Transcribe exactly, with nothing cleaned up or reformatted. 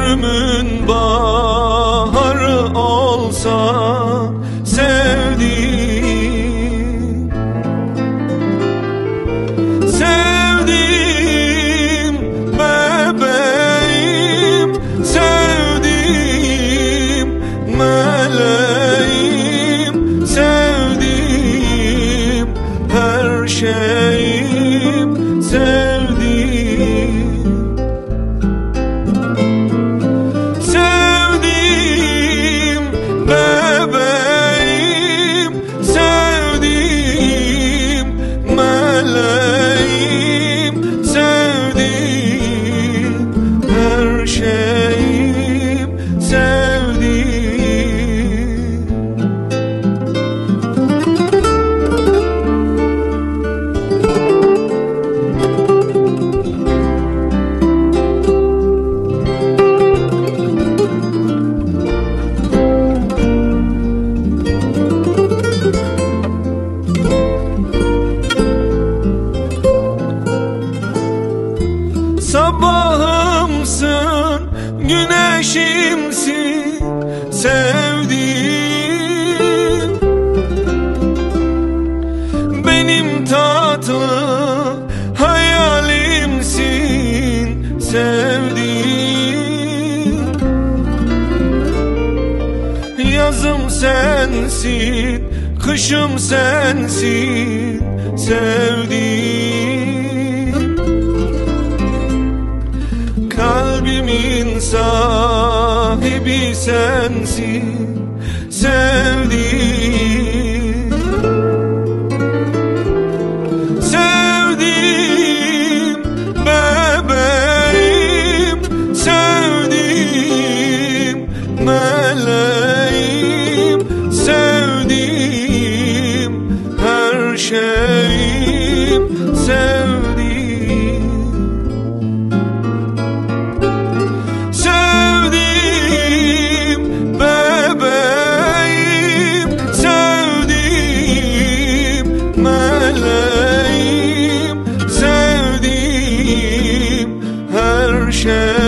ömrümün baharı olsa sevdiğim, sevdiğim bebeğim, sevdiğim meleğim, sevdiğim her şeyim, sevdiğim, sevdiğim bebeğim, sevdiğim meleğim, sevdiğim her şeyim, sevdiğim. Sabahımsın, güneşimsin, sevdiğim, benim tatlı hayalimsin, sevdiğim, yazım sensin, kışım sensin, sevdiğim, kalbimin sahibi sensin, sevdiğim, sevdiğim bebeğim, sevdiğim meleğim, sevdiğim her şeyim, sevdiğim, sevdiğim bebeğim, sevdiğim meleğim, sevdiğim her şey.